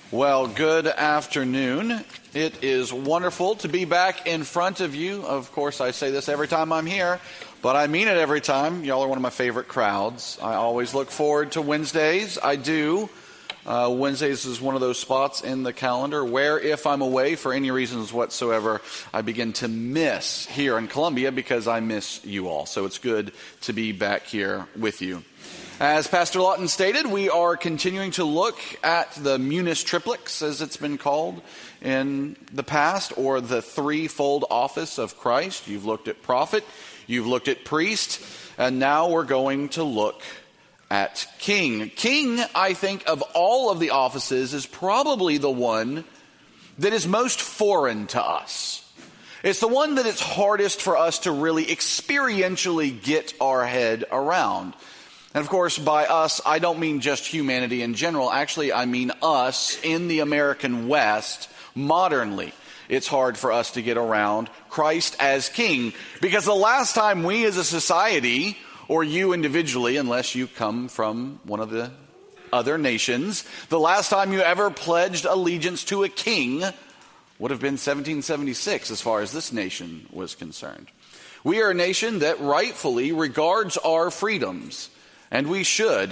Well, good afternoon. It is wonderful to be back in front of you. Of course, I say this every time I'm here, but I mean it every time. Y'all are one of my favorite crowds. I always look forward to Wednesdays. I do. Wednesdays is one of those spots in the calendar where if I'm away for any reasons whatsoever, I begin to miss here in Columbia because I miss you all. So it's good to be back here with you. As Pastor Lawton stated, we are continuing to look at the Munus Triplex, as it's been called in the past, or the threefold office of Christ. You've looked at prophet, you've looked at priest, and now we're going to look at king. King, I think, of all of the offices, is probably the one that is most foreign to us. It's the one that it's hardest for us to really experientially get our head around. And of course, by us, I don't mean just humanity in general. Actually, I mean us in the American West modernly. It's hard for us to get around Christ as king, because the last time we as a society, or you individually, unless you come from one of the other nations, the last time you ever pledged allegiance to a king would have been 1776 as far as this nation was concerned. We are a nation that rightfully regards our freedoms. And we should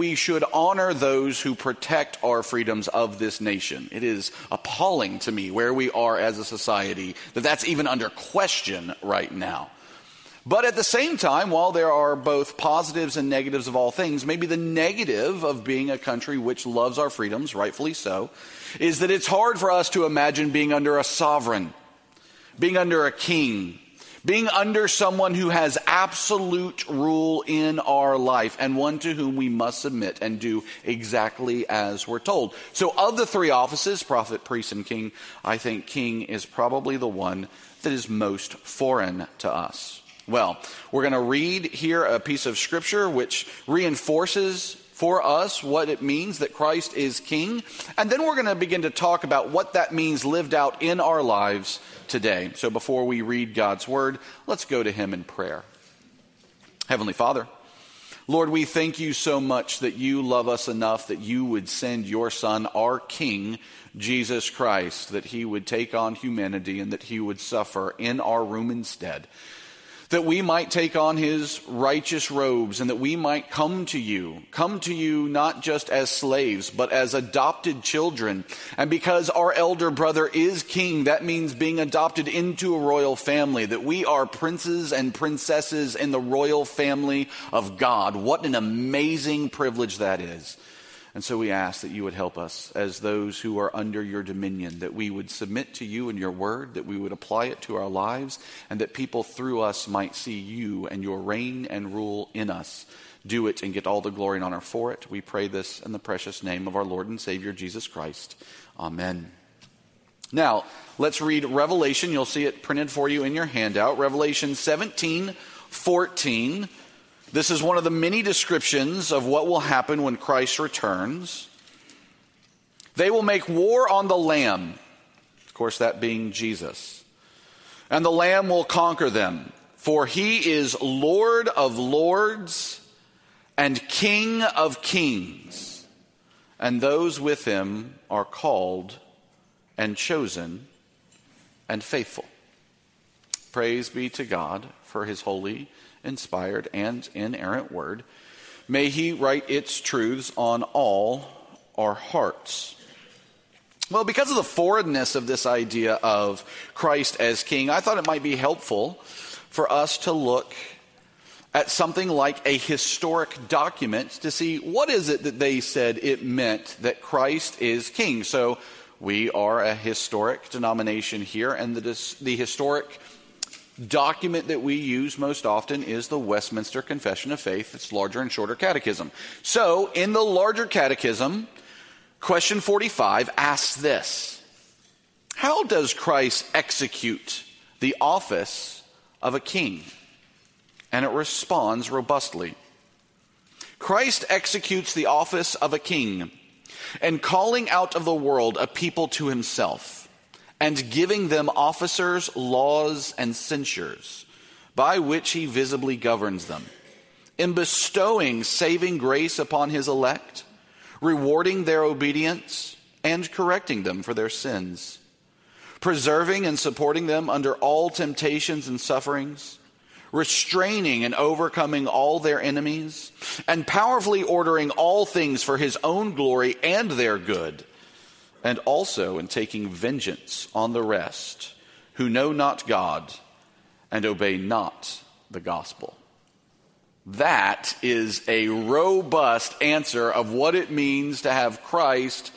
honor those who protect our freedoms of this nation. It is appalling to me where we are as a society that that's even under question right now. But at the same time, while there are both positives and negatives of all things, maybe the negative of being a country which loves our freedoms, rightfully so, is that it's hard for us to imagine being under a sovereign, being under a king, being under someone who has absolute rule in our life and one to whom we must submit and do exactly as we're told. So of the three offices, prophet, priest, and king, I think king is probably the one that is most foreign to us. Well, we're going to read here a piece of scripture which reinforces for us what it means that Christ is king. And then we're going to begin to talk about what that means lived out in our lives today. So before we read God's word, let's go to him in prayer. Heavenly Father, Lord, we thank you so much that you love us enough that you would send your Son, our King, Jesus Christ, that he would take on humanity and that he would suffer in our room instead, that we might take on his righteous robes and that we might come to you not just as slaves, but as adopted children. And because our elder brother is king, that means being adopted into a royal family, that we are princes and princesses in the royal family of God. What an amazing privilege that is. And so we ask that you would help us as those who are under your dominion, that we would submit to you and your word, that we would apply it to our lives, and that people through us might see you and your reign and rule in us. Do it and get all the glory and honor for it. We pray this in the precious name of our Lord and Savior, Jesus Christ. Amen. Now, let's read Revelation. You'll see it printed for you in your handout. Revelation 17:14. This is one of the many descriptions of what will happen when Christ returns. They will make war on the Lamb, of course that being Jesus, and the Lamb will conquer them, for he is Lord of lords and King of kings, and those with him are called and chosen and faithful. Praise be to God for his holy, inspired, and inerrant word. May he write its truths on all our hearts. Well, because of the foreignness of this idea of Christ as king, I thought it might be helpful for us to look at something like a historic document to see what is it that they said it meant that Christ is king. So we are a historic denomination here, and the historic document that we use most often is the Westminster Confession of Faith. It's larger and shorter catechism. So in the larger catechism, question 45 asks this: how does Christ execute the office of a king? And it responds robustly. Christ executes the office of a king and calling out of the world a people to himself, and giving them officers, laws, and censures, by which he visibly governs them, in bestowing saving grace upon his elect, rewarding their obedience, and correcting them for their sins, preserving and supporting them under all temptations and sufferings, restraining and overcoming all their enemies, and powerfully ordering all things for his own glory and their good, and also in taking vengeance on the rest who know not God and obey not the gospel. That is a robust answer of what it means to have Christ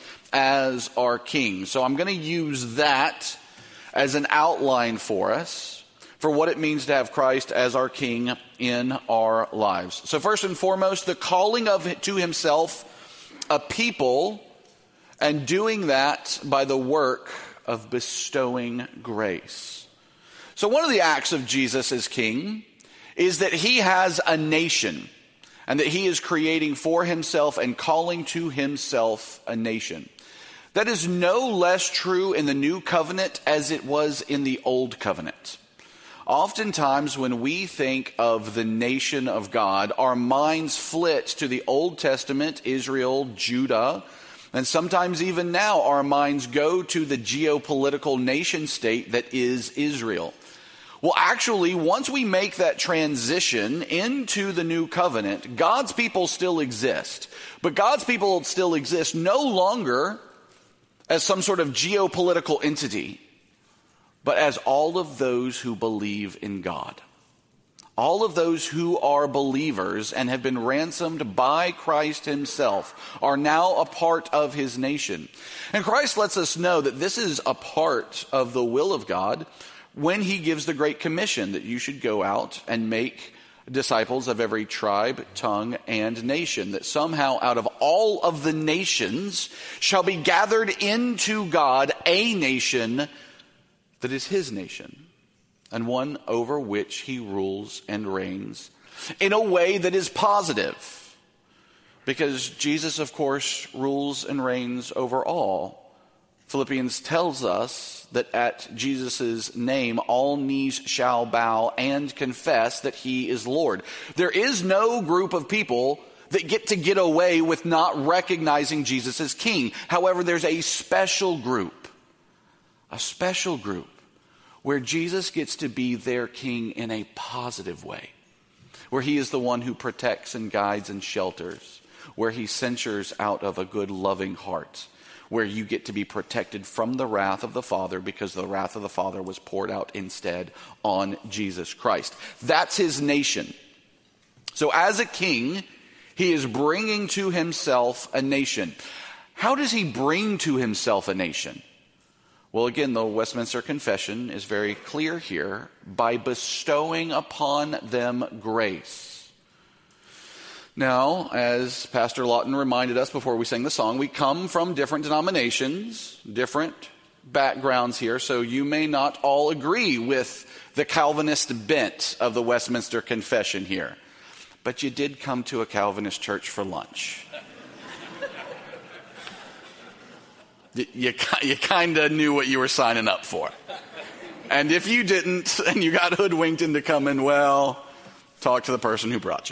as our King. So I'm going to use that as an outline for us for what it means to have Christ as our King in our lives. So first and foremost, the calling to himself a people, and doing that by the work of bestowing grace. So one of the acts of Jesus as King is that he has a nation, and that he is creating for himself and calling to himself a nation. That is no less true in the new covenant as it was in the old covenant. Oftentimes when we think of the nation of God, our minds flit to the Old Testament, Israel, Judah, and sometimes even now our minds go to the geopolitical nation state that is Israel. Well, actually, once we make that transition into the new covenant, God's people still exist. But God's people still exist no longer as some sort of geopolitical entity, but as all of those who believe in God. All of those who are believers and have been ransomed by Christ himself are now a part of his nation. And Christ lets us know that this is a part of the will of God when he gives the Great Commission that you should go out and make disciples of every tribe, tongue, and nation, that somehow out of all of the nations shall be gathered into God a nation that is his nation, and one over which he rules and reigns in a way that is positive, because Jesus, of course, rules and reigns over all. Philippians tells us that at Jesus' name, all knees shall bow and confess that he is Lord. There is no group of people that get away with not recognizing Jesus as King. However, there's a special group where Jesus gets to be their King in a positive way, where he is the one who protects and guides and shelters, where he censures out of a good, loving heart, where you get to be protected from the wrath of the Father because the wrath of the Father was poured out instead on Jesus Christ. That's his nation. So as a king, he is bringing to himself a nation. How does he bring to himself a nation? Well, again, the Westminster Confession is very clear here, by bestowing upon them grace. Now, as Pastor Lawton reminded us before we sang the song, we come from different denominations, different backgrounds here, so you may not all agree with the Calvinist bent of the Westminster Confession here. But you did come to a Calvinist church for lunch. You kind of knew what you were signing up for. And if you didn't, and you got hoodwinked into coming, well, talk to the person who brought you.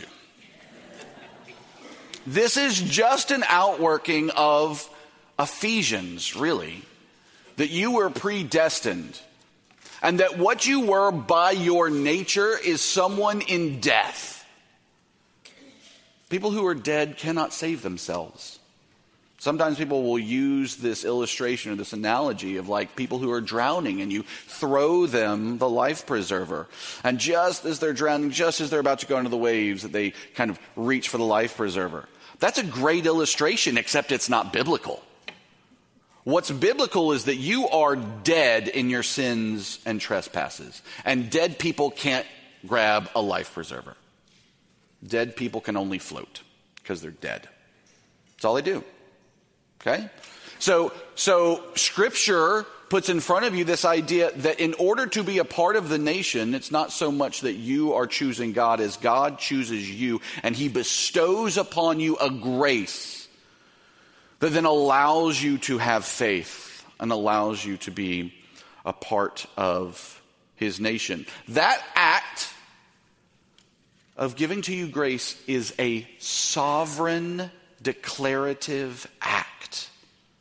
This is just an outworking of Ephesians, really, that you were predestined, and that what you were by your nature is someone in death. People who are dead cannot save themselves. Sometimes people will use this illustration or this analogy of like people who are drowning, and you throw them the life preserver. And just as they're drowning, just as they're about to go into the waves, that they kind of reach for the life preserver. That's a great illustration, except it's not biblical. What's biblical is that you are dead in your sins and trespasses. And dead people can't grab a life preserver. Dead people can only float because they're dead. That's all they do. Okay? So Scripture puts in front of you this idea that in order to be a part of the nation, it's not so much that you are choosing God as God chooses you, and he bestows upon you a grace that then allows you to have faith and allows you to be a part of his nation. That act of giving to you grace is a sovereign, declarative act.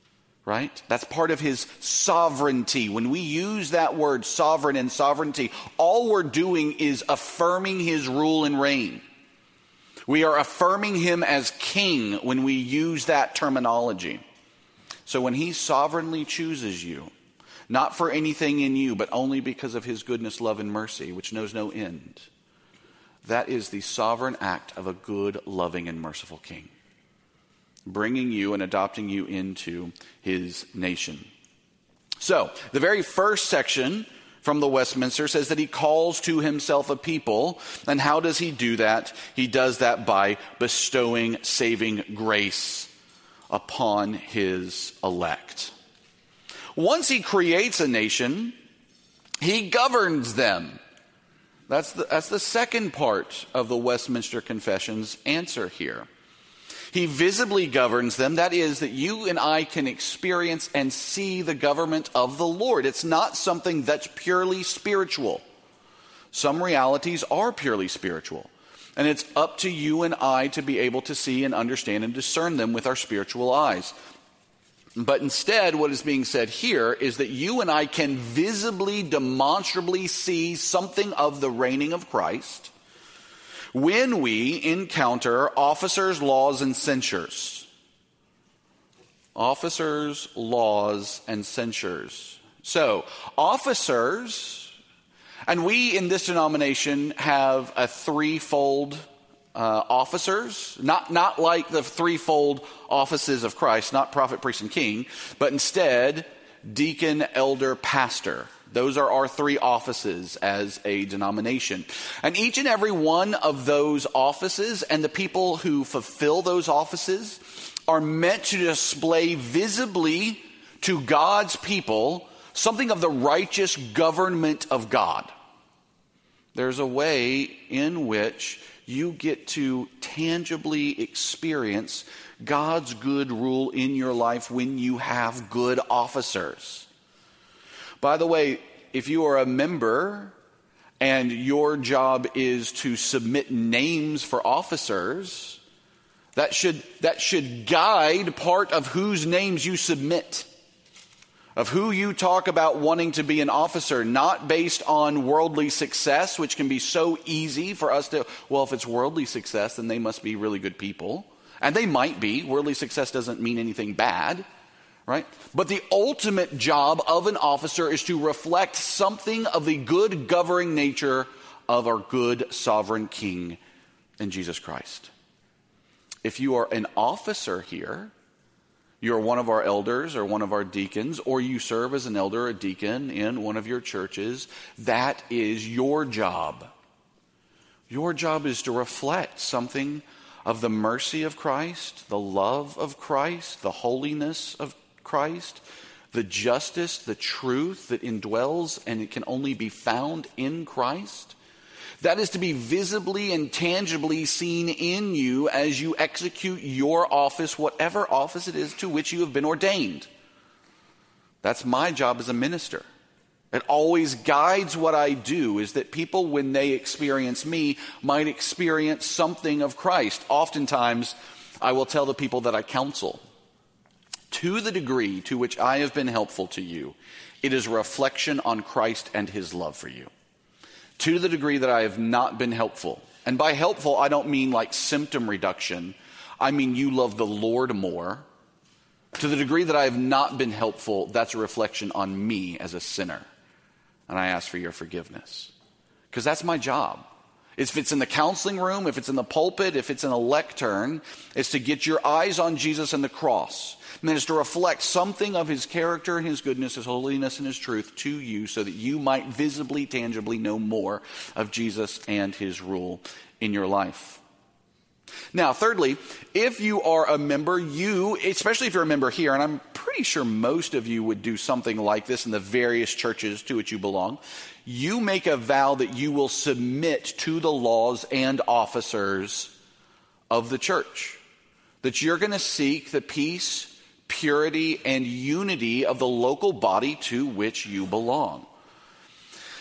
right? That's part of his sovereignty. When we use that word sovereign and sovereignty, all we're doing is affirming his rule and reign. We are affirming him as king when we use that terminology. So when he sovereignly chooses you, not for anything in you, but only because of his goodness, love, and mercy, which knows no end, that is the sovereign act of a good, loving, and merciful king, bringing you and adopting you into his nation. So, the very first section from the Westminster says that he calls to himself a people. And how does he do that? He does that by bestowing saving grace upon his elect. Once he creates a nation, he governs them. That's the second part of the Westminster Confession's answer here. He visibly governs them. That is, that you and I can experience and see the government of the Lord. It's not something that's purely spiritual. Some realities are purely spiritual. And it's up to you and I to be able to see and understand and discern them with our spiritual eyes. But instead, what is being said here is that you and I can visibly, demonstrably see something of the reigning of Christ when we encounter officers, laws, and censures. Officers, laws, and censures. So, officers, and we in this denomination have a threefold officers, not like the threefold offices of Christ, not prophet, priest, and king, but instead deacon, elder, pastor. Those are our three offices as a denomination. And each and every one of those offices and the people who fulfill those offices are meant to display visibly to God's people something of the righteous government of God. There's a way in which you get to tangibly experience God's good rule in your life when you have good officers. By the way, if you are a member and your job is to submit names for officers, that should guide part of whose names you submit, of who you talk about wanting to be an officer, not based on worldly success, which can be so easy for us to, well, if it's worldly success, then they must be really good people. And they might be. Worldly success doesn't mean anything bad, right? But the ultimate job of an officer is to reflect something of the good governing nature of our good sovereign King in Jesus Christ. If you are an officer here, you're one of our elders or one of our deacons, or you serve as an elder or a deacon in one of your churches, that is your job. Your job is to reflect something of the mercy of Christ, the love of Christ, the holiness of Christ, the justice, the truth that indwells and it can only be found in Christ. That is to be visibly and tangibly seen in you as you execute your office, whatever office it is to which you have been ordained. That's my job as a minister. It always guides what I do, is that people, when they experience me, might experience something of Christ. Oftentimes, I will tell the people that I counsel, to the degree to which I have been helpful to you, it is a reflection on Christ and his love for you. To the degree that I have not been helpful, and by helpful, I don't mean like symptom reduction. I mean you love the Lord more. To the degree that I have not been helpful, that's a reflection on me as a sinner. And I ask for your forgiveness. Because that's my job. If it's in the counseling room, if it's in the pulpit, if it's in a lectern, it's to get your eyes on Jesus and the cross. And then it's to reflect something of his character and his goodness, his holiness and his truth to you so that you might visibly, tangibly know more of Jesus and his rule in your life. Now, thirdly, if you are a member, especially if you're a member here, and I'm pretty sure most of you would do something like this in the various churches to which you belong, you make a vow that you will submit to the laws and officers of the church. That you're going to seek the peace, purity, and unity of the local body to which you belong.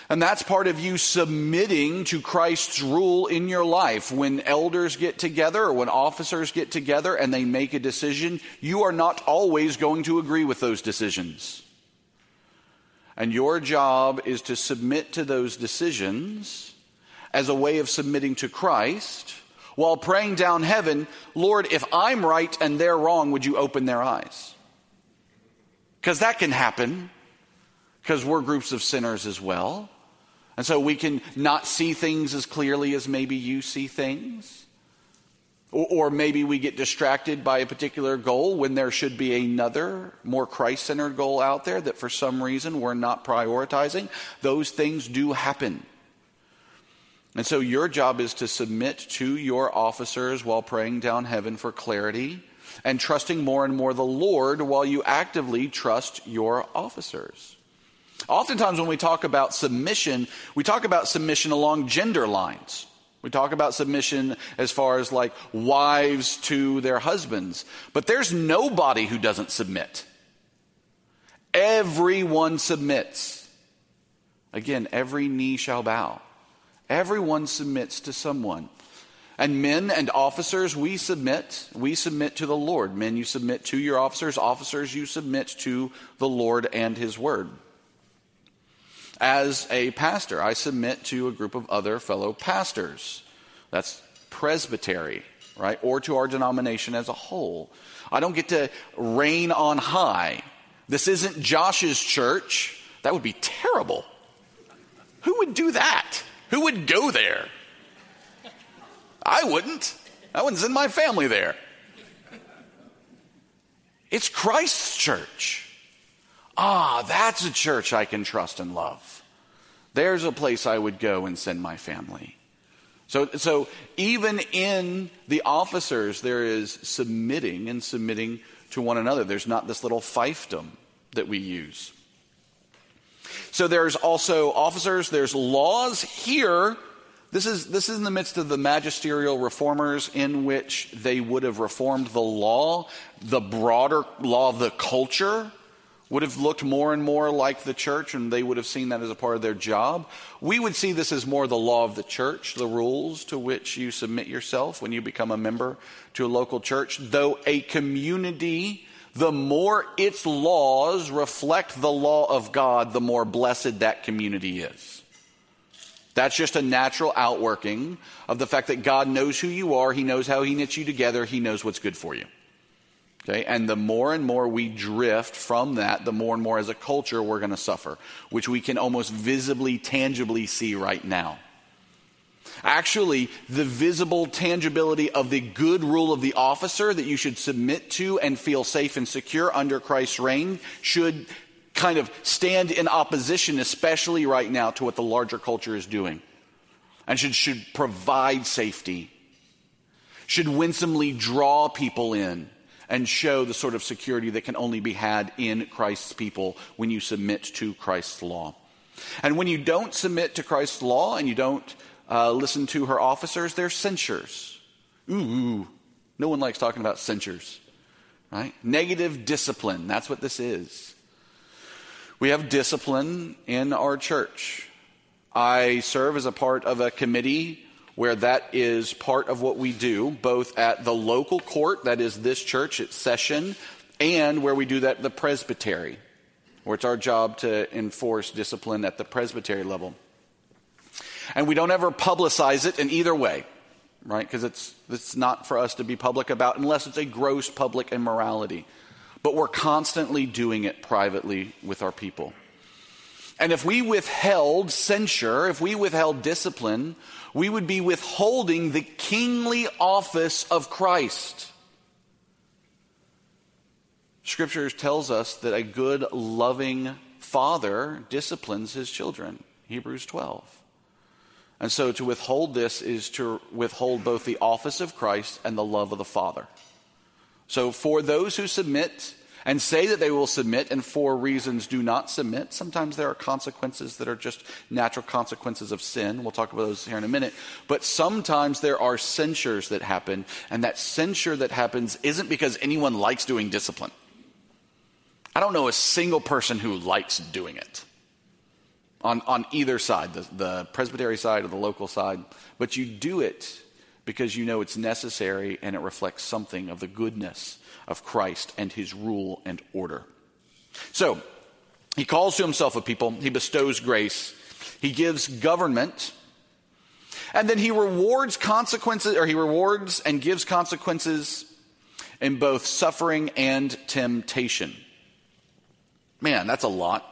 And that's part of you submitting to Christ's rule in your life. When elders get together or when officers get together and they make a decision, you are not always going to agree with those decisions. And your job is to submit to those decisions as a way of submitting to Christ while praying down heaven, Lord, if I'm right and they're wrong, would you open their eyes? Because that can happen, because we're groups of sinners as well. And so we can not see things as clearly as maybe you see things. Or maybe we get distracted by a particular goal when there should be another more Christ-centered goal out there that for some reason we're not prioritizing. Those things do happen. And so your job is to submit to your officers while praying down heaven for clarity and trusting more and more the Lord while you actively trust your officers. Oftentimes when we talk about submission, we talk about submission along gender lines. We talk about submission as far as like wives to their husbands. But there's nobody who doesn't submit. Everyone submits. Again, every knee shall bow. Everyone submits to someone. And men and officers, we submit. We submit to the Lord. Men, you submit to your officers. Officers, you submit to the Lord and His Word. As a pastor, I submit to a group of other fellow pastors. That's presbytery, right? Or to our denomination as a whole. I don't get to reign on high. This isn't Josh's church. That would be terrible. Who would do that? Who would go there? I wouldn't. I wouldn't send my family there. It's Christ's church. That's a church I can trust and love. There's a place I would go and send my family. So even in the officers, there is submitting and submitting to one another. There's not this little fiefdom that we use. So there's also officers, there's laws here. This is in the midst of the magisterial reformers in which they would have reformed the law. The broader law of the culture would have looked more and more like the church, and they would have seen that as a part of their job. We would see this as more the law of the church, the rules to which you submit yourself when you become a member to a local church. Though a community, the more its laws reflect the law of God, the more blessed that community is. That's just a natural outworking of the fact that God knows who you are. He knows how He knits you together. He knows what's good for you. Okay, and the more and more we drift from that, the more and more as a culture we're going to suffer, which we can almost visibly, tangibly see right now. Actually, the visible tangibility of the good rule of the officer that you should submit to and feel safe and secure under Christ's reign should kind of stand in opposition, especially right now, to what the larger culture is doing. And should provide safety, should winsomely draw people in, and show the sort of security that can only be had in Christ's people when you submit to Christ's law. And when you don't submit to Christ's law and you don't listen to her officers, there's censures. No one likes talking about censures, right? Negative discipline, that's what this is. We have discipline in our church. I serve as a part of a committee where that is part of what we do, both at the local court, that is this church at session, and where we do that at the presbytery, where it's our job to enforce discipline at the presbytery level. And we don't ever publicize it in either way, right? Because it's not for us to be public about unless it's a gross public immorality. But we're constantly doing it privately with our people. And if we withheld censure, if we withheld discipline, we would be withholding the kingly office of Christ. Scripture tells us that a good, loving father disciplines his children. Hebrews 12. And so to withhold this is to withhold both the office of Christ and the love of the Father. So for those who submit and say that they will submit and for reasons do not submit, sometimes there are consequences that are just natural consequences of sin. We'll talk about those here in a minute. But sometimes there are censures that happen, and that censure that happens isn't because anyone likes doing discipline. I don't know a single person who likes doing it. on either side, the presbytery side or the local side, but you do it because you know it's necessary and it reflects something of the goodness of Christ and his rule and order. So, he calls to himself a people, he bestows grace, he gives government, and then he rewards and gives consequences in both suffering and temptation. Man, that's a lot.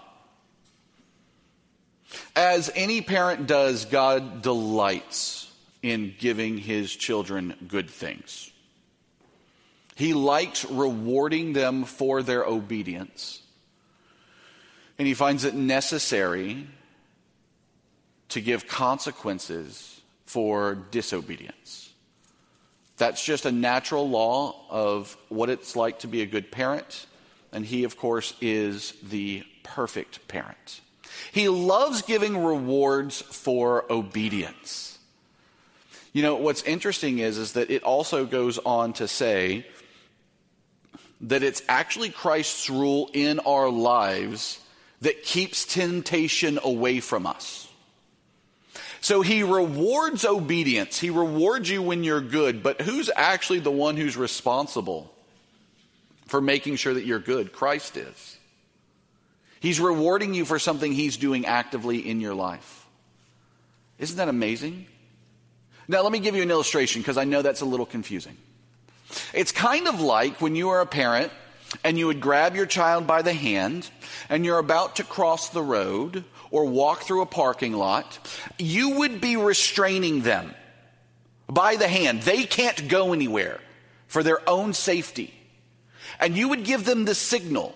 As any parent does, God delights in giving his children good things. He likes rewarding them for their obedience. And he finds it necessary to give consequences for disobedience. That's just a natural law of what it's like to be a good parent. And he, of course, is the perfect parent. He loves giving rewards for obedience. You know, what's interesting is that it also goes on to say that it's actually Christ's rule in our lives that keeps temptation away from us. So he rewards obedience. He rewards you when you're good, but who's actually the one who's responsible for making sure that you're good? Christ is. He's rewarding you for something he's doing actively in your life. Isn't that amazing? Now, let me give you an illustration because I know that's a little confusing. It's kind of like when you were a parent and you would grab your child by the hand and you're about to cross the road or walk through a parking lot. You would be restraining them by the hand. They can't go anywhere for their own safety. And you would give them the signal.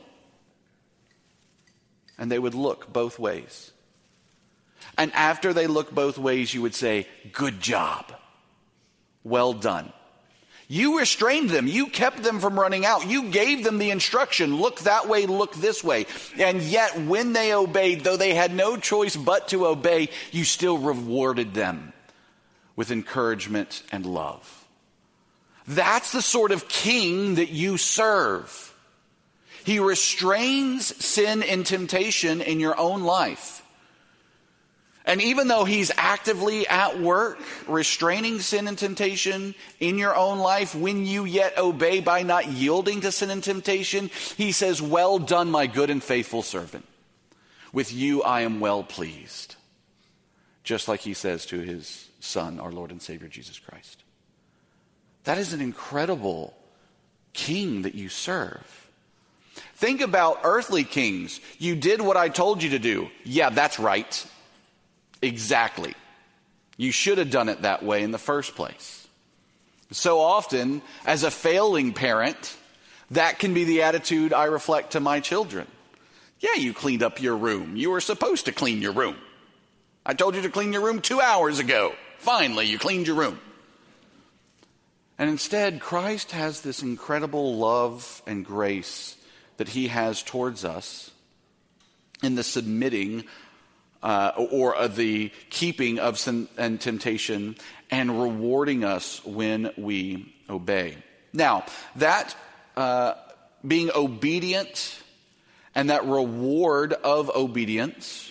And they would look both ways. And after they look both ways, you would say, "Good job. Well done." You restrained them. You kept them from running out. You gave them the instruction, look that way, look this way. And yet when they obeyed, though they had no choice but to obey, you still rewarded them with encouragement and love. That's the sort of king that you serve. He restrains sin and temptation in your own life. And even though he's actively at work, restraining sin and temptation in your own life, when you yet obey by not yielding to sin and temptation, he says, "Well done, my good and faithful servant. With you I am well pleased." Just like he says to his Son, our Lord and Savior, Jesus Christ. That is an incredible king that you serve. Think about earthly kings. You did what I told you to do. Yeah, that's right. Exactly. You should have done it that way in the first place. So often, as a failing parent, that can be the attitude I reflect to my children. Yeah, you cleaned up your room. You were supposed to clean your room. I told you to clean your room 2 hours ago. Finally, you cleaned your room. And instead, Christ has this incredible love and grace that he has towards us in the submitting or the keeping of sin and temptation and rewarding us when we obey. Now, that being obedient and that reward of obedience,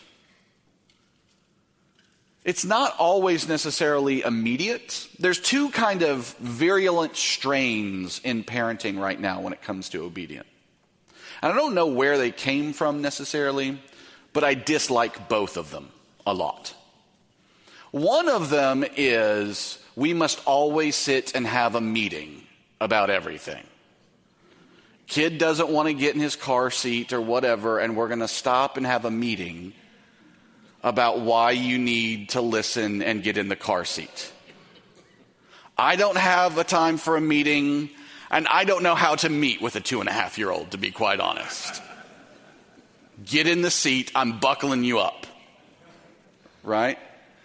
it's not always necessarily immediate. There's two kind of virulent strains in parenting right now when it comes to obedience. And I don't know where they came from necessarily, but I dislike both of them a lot. One of them is we must always sit and have a meeting about everything. Kid doesn't want to get in his car seat or whatever, and we're going to stop and have a meeting about why you need to listen and get in the car seat. I don't have a time for a meeting, and I don't know how to meet with a 2.5-year-old, to be quite honest. Get in the seat, I'm buckling you up. Right?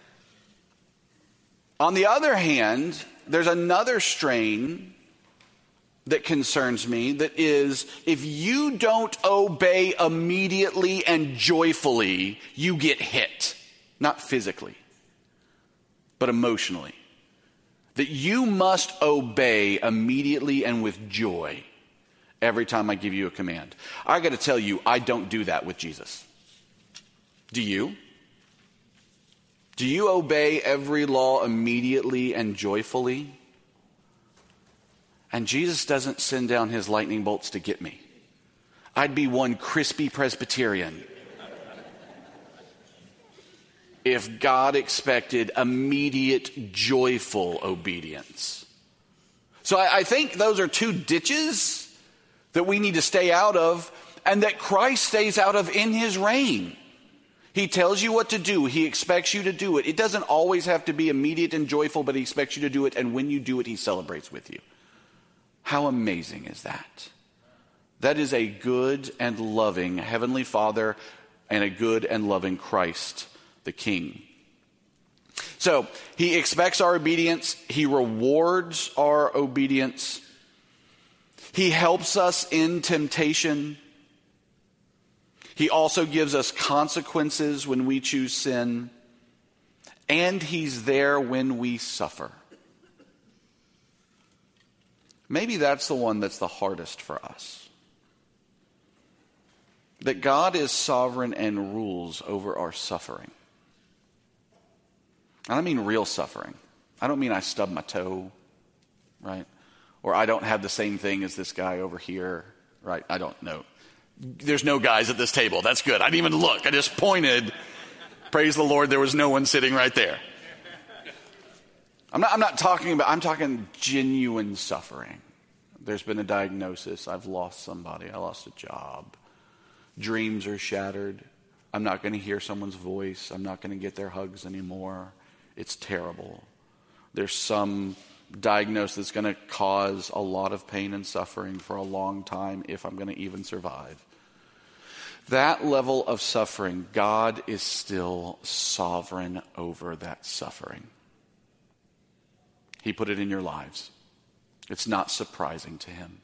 On the other hand, there's another strain that concerns me that is, if you don't obey immediately and joyfully, you get hit. Not physically, but emotionally. That you must obey immediately and with joy every time I give you a command. I got to tell you, I don't do that with Jesus. Do you? Do you obey every law immediately and joyfully? And Jesus doesn't send down his lightning bolts to get me. I'd be one crispy Presbyterian if God expected immediate, joyful obedience. So I think those are two ditches that we need to stay out of, and that Christ stays out of in his reign. He tells you what to do. He expects you to do it. It doesn't always have to be immediate and joyful, but he expects you to do it, and when you do it, he celebrates with you. How amazing is that? That is a good and loving Heavenly Father and a good and loving Christ the King. So, he expects our obedience. He rewards our obedience. He helps us in temptation. He also gives us consequences when we choose sin. And he's there when we suffer. Maybe that's the one that's the hardest for us. That God is sovereign and rules over our suffering. I don't mean real suffering. I don't mean I stubbed my toe, right? Or I don't have the same thing as this guy over here, right? I don't know. There's no guys at this table. That's good. I didn't even look. I just pointed. Praise the Lord, there was no one sitting right there. I'm not talking about, I'm talking genuine suffering. There's been a diagnosis. I've lost somebody. I lost a job. Dreams are shattered. I'm not going to hear someone's voice. I'm not going to get their hugs anymore. It's terrible. There's some diagnosis that's going to cause a lot of pain and suffering for a long time if I'm going to even survive. That level of suffering, God is still sovereign over that suffering. He put it in your lives. It's not surprising to him.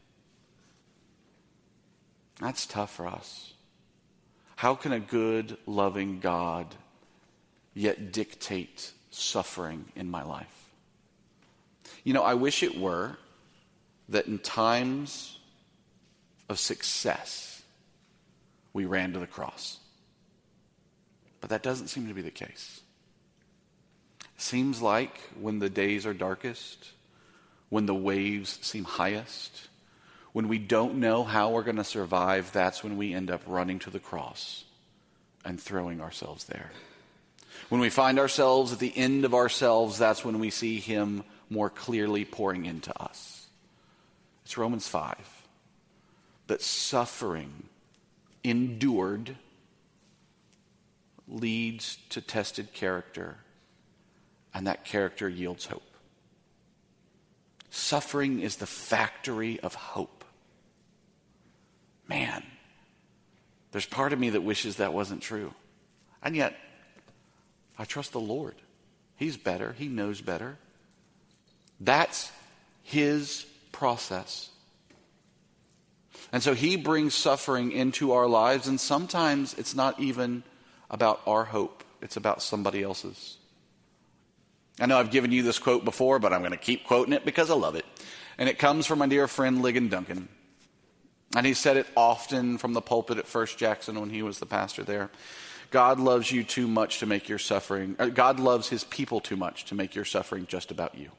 That's tough for us. How can a good, loving God yet dictate suffering in my life? You know, I wish it were that in times of success, we ran to the cross. But that doesn't seem to be the case. It seems like when the days are darkest, when the waves seem highest, when we don't know how we're going to survive, that's when we end up running to the cross and throwing ourselves there. When we find ourselves at the end of ourselves, that's when we see him more clearly pouring into us. It's Romans 5. That suffering endured leads to tested character, and that character yields hope. Suffering is the factory of hope. Man, there's part of me that wishes that wasn't true. And yet, I trust the Lord. He's better. He knows better. That's his process. And so he brings suffering into our lives, and sometimes it's not even about our hope. It's about somebody else's. I know I've given you this quote before, but I'm going to keep quoting it because I love it. And it comes from my dear friend Ligon Duncan. And he said it often from the pulpit at First Jackson when he was the pastor there. God loves you too much to make your suffering, God loves his people too much to make your suffering just about you.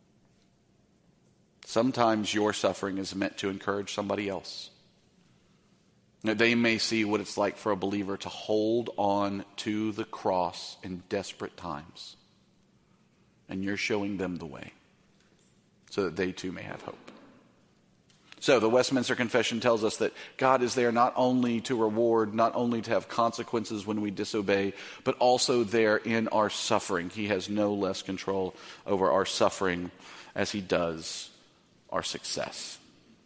Sometimes your suffering is meant to encourage somebody else. They may see what it's like for a believer to hold on to the cross in desperate times. And you're showing them the way so that they too may have hope. So the Westminster Confession tells us that God is there not only to reward, not only to have consequences when we disobey, but also there in our suffering. He has no less control over our suffering as he does our success.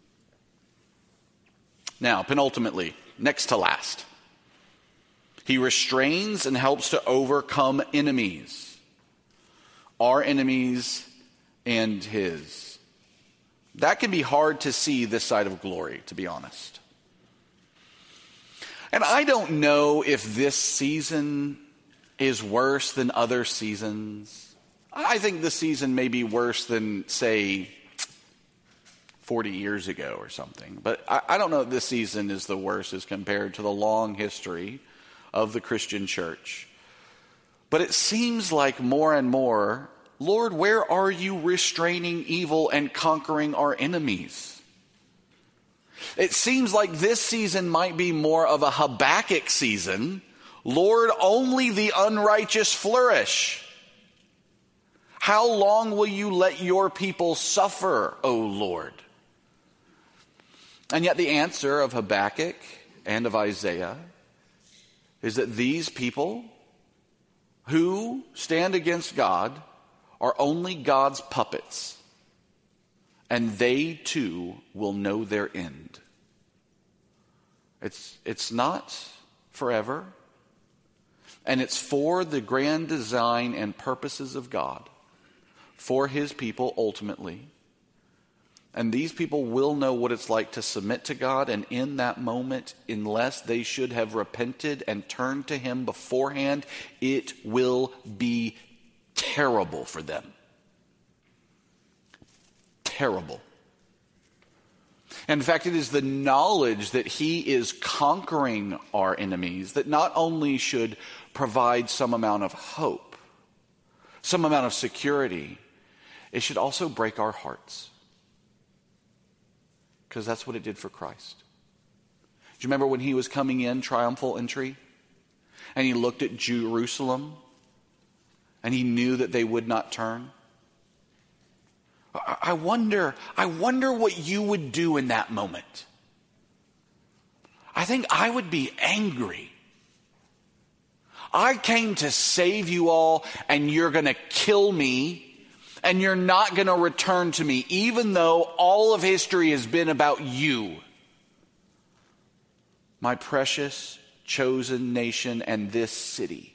Now, penultimately, next to last, he restrains and helps to overcome enemies. Our enemies and his. That can be hard to see this side of glory, to be honest. And I don't know if this season is worse than other seasons. I think this season may be worse than, say, 40 years ago or something. But I don't know if this season is the worst as compared to the long history of the Christian church. But it seems like more and more, Lord, where are you restraining evil and conquering our enemies? It seems like this season might be more of a Habakkuk season. Lord, only the unrighteous flourish. How long will you let your people suffer, O Lord? And yet the answer of Habakkuk and of Isaiah is that these people who stand against God are only God's puppets, and they too will know their end. It's not forever, and it's for the grand design and purposes of God, for his people ultimately. And these people will know what it's like to submit to God, and in that moment, unless they should have repented and turned to him beforehand, it will be terrible for them. Terrible. In fact, it is the knowledge that he is conquering our enemies that not only should provide some amount of hope, some amount of security, it should also break our hearts. Because that's what it did for Christ. Do you remember when he was coming in, triumphal entry? And he looked at Jerusalem and he knew that they would not turn? I wonder what you would do in that moment. I think I would be angry. I came to save you all, and you're going to kill me, and you're not going to return to me, even though all of history has been about you. My precious, chosen nation and this city.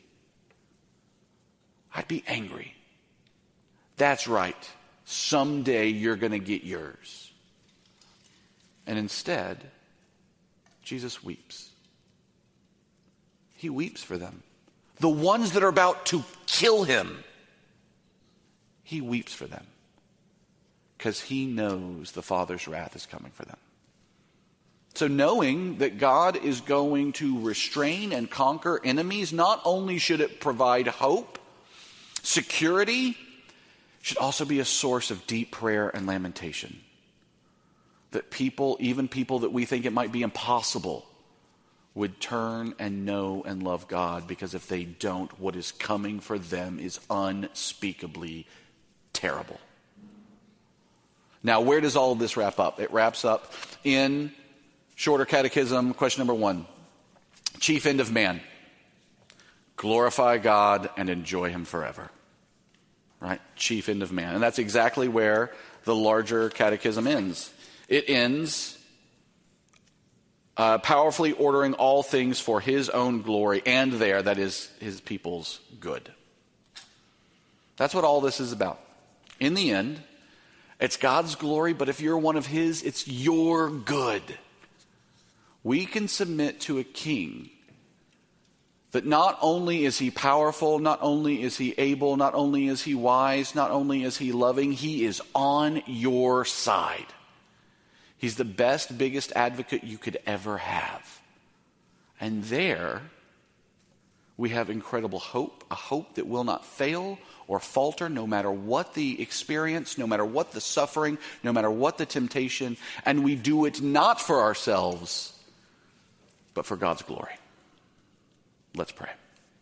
I'd be angry. That's right. Someday you're going to get yours. And instead, Jesus weeps. He weeps for them. The ones that are about to kill him. He weeps for them because he knows the Father's wrath is coming for them. So knowing that God is going to restrain and conquer enemies, not only should it provide hope, security, should also be a source of deep prayer and lamentation. That people, even people that we think it might be impossible, would turn and know and love God, because if they don't, what is coming for them is unspeakably terrible. Now, where does all of this wrap up? It wraps up in Shorter Catechism, question number 1. Chief end of man. Glorify God and enjoy him forever. Right? Chief end of man. And that's exactly where the larger catechism ends. It ends powerfully ordering all things for his own glory and that is his people's good. That's what all this is about. In the end, it's God's glory, but if you're one of his, it's your good. We can submit to a king that not only is he powerful, not only is he able, not only is he wise, not only is he loving, he is on your side. He's the best, biggest advocate you could ever have. And there we have incredible hope, a hope that will not fail or falter no matter what the experience, no matter what the suffering, no matter what the temptation. And we do it not for ourselves, but for God's glory. Let's pray.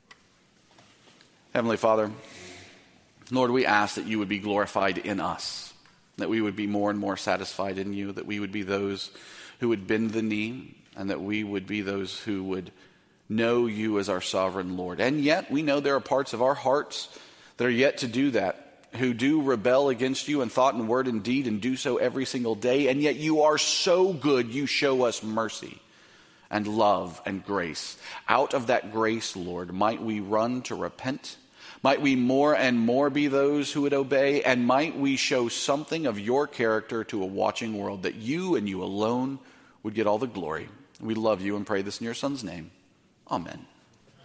Heavenly Father, Lord, we ask that you would be glorified in us, that we would be more and more satisfied in you, that we would be those who would bend the knee, and that we would be those who would know you as our sovereign Lord. And yet we know there are parts of our hearts that are yet to do that, who do rebel against you in thought and word and deed and do so every single day. And yet you are so good, you show us mercy and love and grace. Out of that grace, Lord, might we run to repent. Might we more and more be those who would obey, and might we show something of your character to a watching world, that you and you alone would get all the glory. We love you and pray this in your Son's name. Amen.